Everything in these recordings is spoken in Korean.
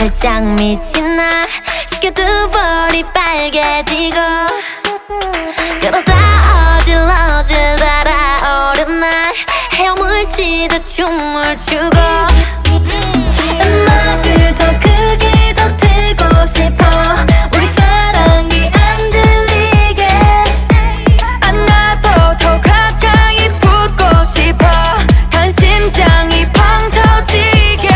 살짝 미친 나 쉽게 두 볼이 빨개지고 그러다 어질어질 달아오른 날 헤엄을 치듯 춤을 추고 음악을 더 크게 더 틀고 싶어 우리 사랑이 안 들리게 안 나도 더 가까이 붙고 싶어 단 심장이 펑 터지게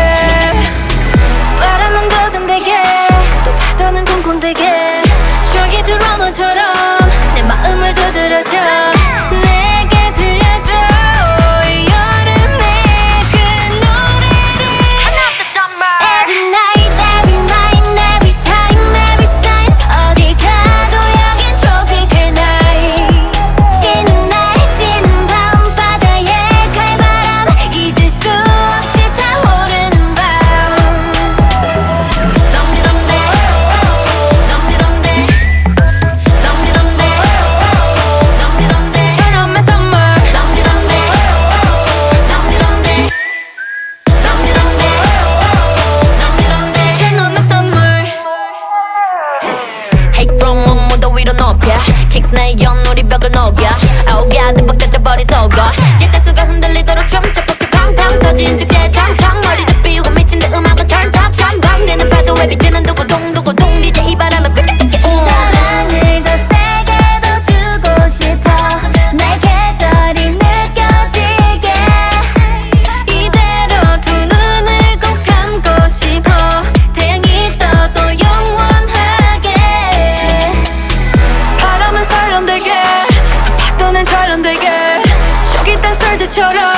바람은 두근대게 또 파도는 쿵쿵대게 저기 드라마처럼 내 마음을 두드려줘 내게 들려줘 이 여름의 그 노래를 Every night, every night, every time, every sign 어디 가도 여긴 tropical night 지는 날 지는 밤바다에 칼바람 잊을 수 없이 타오르는 밤 덤디덤대 덤디덤대 덤디덤대 덤디덤대 Turn on my summer 덤디덤대 덤디덤대 덤디덤대 덤디덤대 Turn on my summer Hate from one 무더 위로 높여 Kicks 나의 연우리 벽을 녹여 Oh God 빡 젖어버린 속어 예자수가 흔들리도록 춤춰 팡팡 터진 축제 탕탕 머리를 비우고 미친 듯 음악은 turn top 전방되는 파도에 비치는 두고동 DJ 이 바람에 사랑을 더 세게 더 주고 싶어 내 계절이 느껴지게 이대로 두 눈을 꼭 감고 싶어 태양이 떠도 영원하게 바람은 설렁대게 파도는 절렁대게 저기 딴 썰들처럼